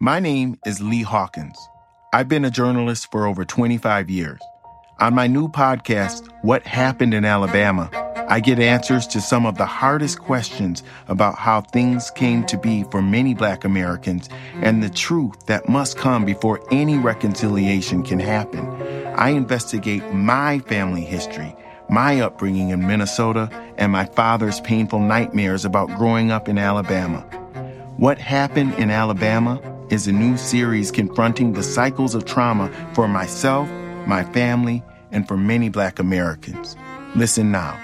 My name is Lee Hawkins. I've been a journalist for over 25 years. On my new podcast, What Happened in Alabama, I get answers to some of the hardest questions about how things came to be for many Black Americans and the truth that must come before any reconciliation can happen. I investigate my family history, my upbringing in Minnesota, and my father's painful nightmares about growing up in Alabama. What Happened in Alabama is a new series confronting the cycles of trauma for myself, my family, and for many Black Americans. Listen now.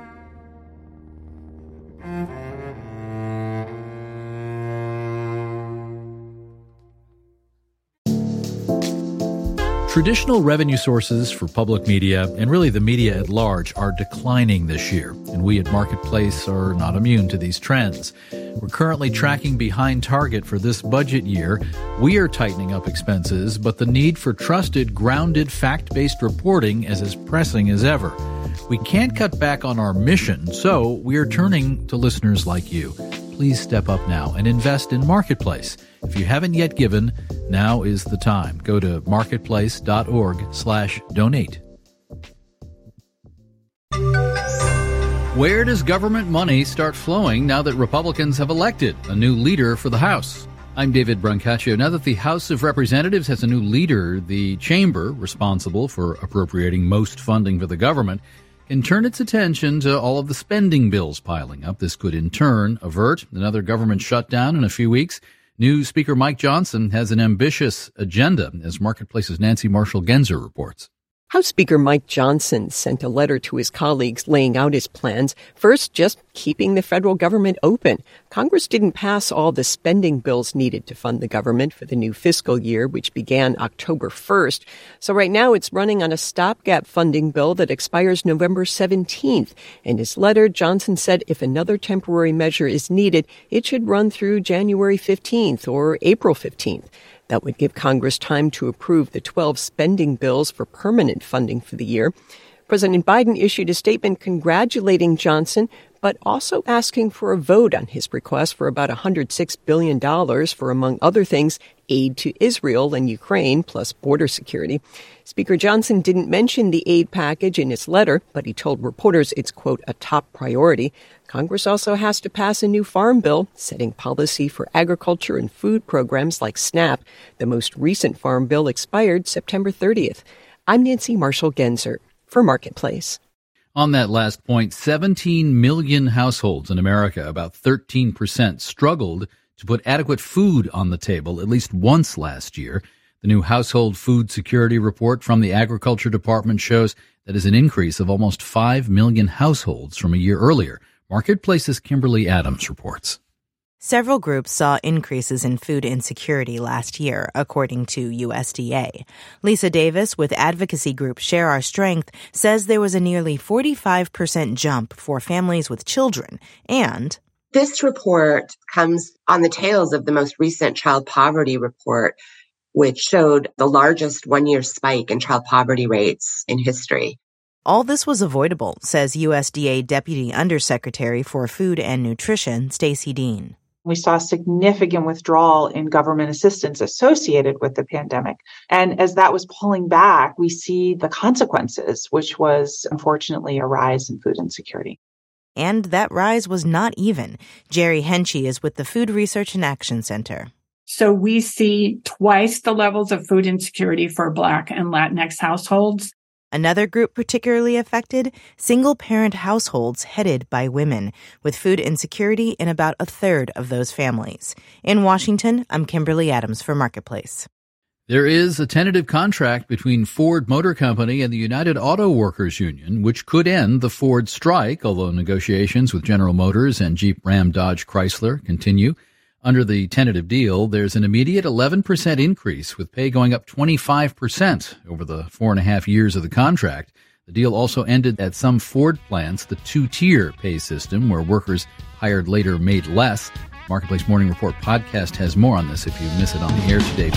Traditional revenue sources for public media, and really the media at large, are declining this year, and we at Marketplace are not immune to these trends. We're currently tracking behind target for this budget year. We are tightening up expenses, but the need for trusted, grounded, fact-based reporting is as pressing as ever. We can't cut back on our mission, so we are turning to listeners like you. Please step up now and invest in Marketplace. If you haven't yet given, now is the time. Go to marketplace.org/donate. Where does government money start flowing now that Republicans have elected a new leader for the House? I'm David Brancaccio. Now that the House of Representatives has a new leader, the chamber responsible for appropriating most funding for the government can turn its attention to all of the spending bills piling up. This could, in turn, avert another government shutdown in a few weeks. New Speaker Mike Johnson has an ambitious agenda, as Marketplace's Nancy Marshall-Genzer reports. House Speaker Mike Johnson sent a letter to his colleagues laying out his plans. First, just keeping the federal government open. Congress didn't pass all the spending bills needed to fund the government for the new fiscal year, which began October 1st. So right now it's running on a stopgap funding bill that expires November 17th. In his letter, Johnson said if another temporary measure is needed, it should run through January 15th or April 15th. That would give Congress time to approve the 12 spending bills for permanent funding for the year. President Biden issued a statement congratulating Johnson, but also asking for a vote on his request for about $106 billion for, among other things, aid to Israel and Ukraine, plus border security. Speaker Johnson didn't mention the aid package in his letter, but he told reporters it's, quote, a top priority. Congress also has to pass a new farm bill, setting policy for agriculture and food programs like SNAP. The most recent farm bill expired September 30th. I'm Nancy Marshall-Genzer for Marketplace. On that last point, 17 million households in America, about 13%, struggled to put adequate food on the table at least once last year. The new Household Food Security Report from the Agriculture Department shows that is an increase of almost 5 million households from a year earlier. Marketplace's Kimberly Adams reports. Several groups saw increases in food insecurity last year, according to USDA. Lisa Davis with advocacy group Share Our Strength says there was a nearly 45% jump for families with children, and this report comes on the tails of the most recent child poverty report, which showed the largest one-year spike in child poverty rates in history. All this was avoidable, says USDA Deputy Undersecretary for Food and Nutrition, Stacey Dean. We saw significant withdrawal in government assistance associated with the pandemic. And as that was pulling back, we see the consequences, which was, unfortunately, a rise in food insecurity. And that rise was not even. Jerry Henchy is with the Food Research and Action Center. So we see twice the levels of food insecurity for Black and Latinx households. Another group particularly affected, single-parent households headed by women, with food insecurity in about a third of those families. In Washington, I'm Kimberly Adams for Marketplace. There is a tentative contract between Ford Motor Company and the United Auto Workers Union, which could end the Ford strike, although negotiations with General Motors and Jeep Ram Dodge Chrysler continue. Under the tentative deal, there's an immediate 11% increase, with pay going up 25% over the 4.5 years of the contract. The deal also ended at some Ford plants the two-tier pay system, where workers hired later made less. Marketplace Morning Report podcast has more on this if you miss it on the air today.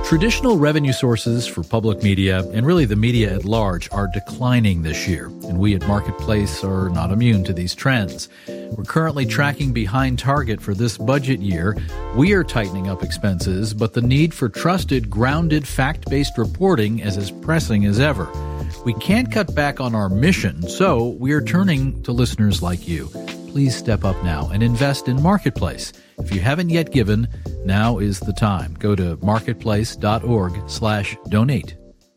Traditional revenue sources for public media, and really the media at large, are declining this year, and we at Marketplace are not immune to these trends. We're currently tracking behind target for this budget year. We are tightening up expenses, but the need for trusted, grounded, fact-based reporting is as pressing as ever. We can't cut back on our mission, so we are turning to listeners like you. Please step up now and invest in Marketplace. If you haven't yet given, now is the time. Go to marketplace.org/donate.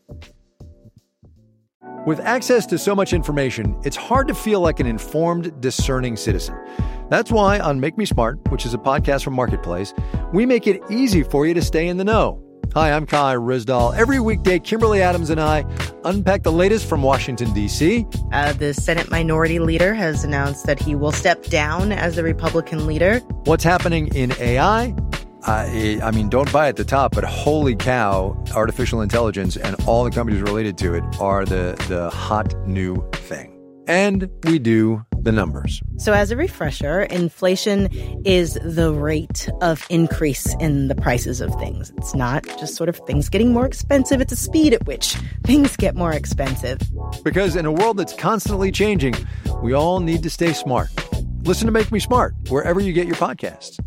With access to so much information, it's hard to feel like an informed, discerning citizen. That's why on Make Me Smart, which is a podcast from Marketplace, we make it easy for you to stay in the know. Hi, I'm Kai Rizdal. Every weekday, Kimberly Adams and I unpack the latest from Washington, D.C. The Senate Minority Leader has announced that he will step down as the Republican leader. What's happening in AI? I mean, don't buy at the top, but holy cow, artificial intelligence and all the companies related to it are the hot new thing. And we do the numbers. So as a refresher, inflation is the rate of increase in the prices of things. It's not just sort of things getting more expensive. It's the speed at which things get more expensive. Because in a world that's constantly changing, we all need to stay smart. Listen to Make Me Smart wherever you get your podcasts.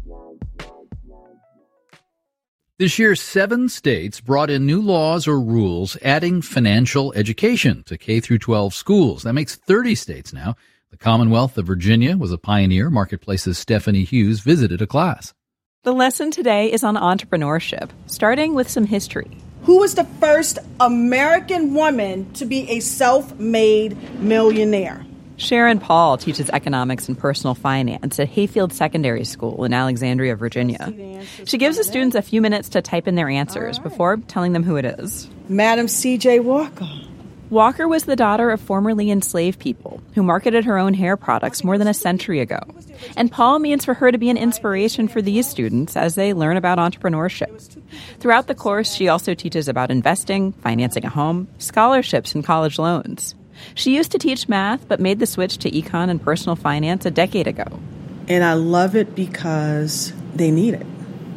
This year, 7 states brought in new laws or rules adding financial education to K-12 schools. That makes 30 states now. The Commonwealth of Virginia was a pioneer. Marketplace's Stephanie Hughes visited a class. The lesson today is on entrepreneurship, starting with some history. Who was the first American woman to be a self-made millionaire? Sharon Paul teaches economics and personal finance at Hayfield Secondary School in Alexandria, Virginia. She gives the students a few minutes to type in their answers before telling them who it is. Madam C.J. Walker. Walker was the daughter of formerly enslaved people who marketed her own hair products more than a century ago. And Paul means for her to be an inspiration for these students as they learn about entrepreneurship. Throughout the course, she also teaches about investing, financing a home, scholarships, and college loans. She used to teach math, but made the switch to econ and personal finance a decade ago. And I love it because they need it.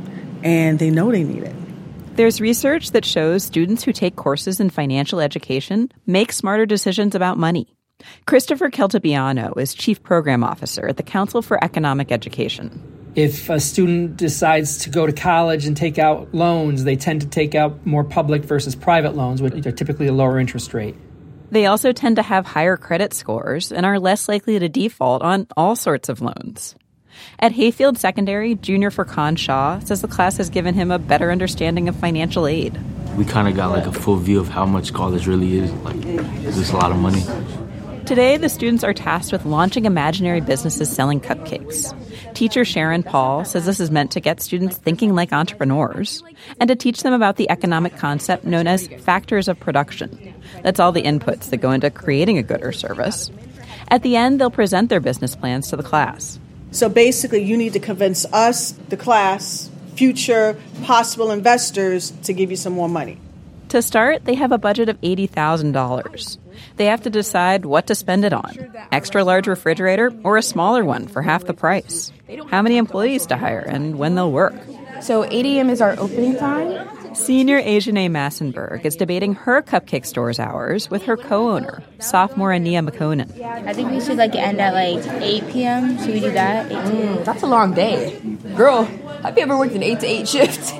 And they know they need it. There's research that shows students who take courses in financial education make smarter decisions about money. Christopher Caltabiano is Chief Program Officer at the Council for Economic Education. If a student decides to go to college and take out loans, they tend to take out more public versus private loans, which are typically a lower interest rate. They also tend to have higher credit scores and are less likely to default on all sorts of loans. At Hayfield Secondary, Junior Furqan Shaw says the class has given him a better understanding of financial aid. We kind of got like a full view of how much college really is. Like, it's just a lot of money. Today, the students are tasked with launching imaginary businesses selling cupcakes. Teacher Sharon Paul says this is meant to get students thinking like entrepreneurs and to teach them about the economic concept known as factors of production. That's all the inputs that go into creating a good or service. At the end, they'll present their business plans to the class. So basically, you need to convince us, the class, future possible investors to give you some more money. To start, they have a budget of $80,000. They have to decide what to spend it on, extra large refrigerator or a smaller one for half the price, how many employees to hire, and when they'll work. So 8 a.m. is our opening time. Senior Asiane Massenberg is debating her cupcake store's hours with her co-owner, sophomore Ania McConan. I think we should end at 8 p.m. Should we do that? That's a long day. Girl, I've ever worked an 8 to 8 shift.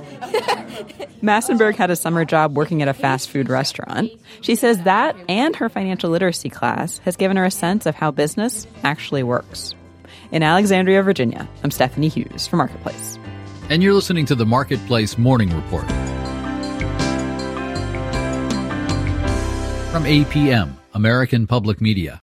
Massenberg had a summer job working at a fast food restaurant. She says that and her financial literacy class has given her a sense of how business actually works. In Alexandria, Virginia, I'm Stephanie Hughes for Marketplace. And you're listening to the Marketplace Morning Report. From APM, American Public Media.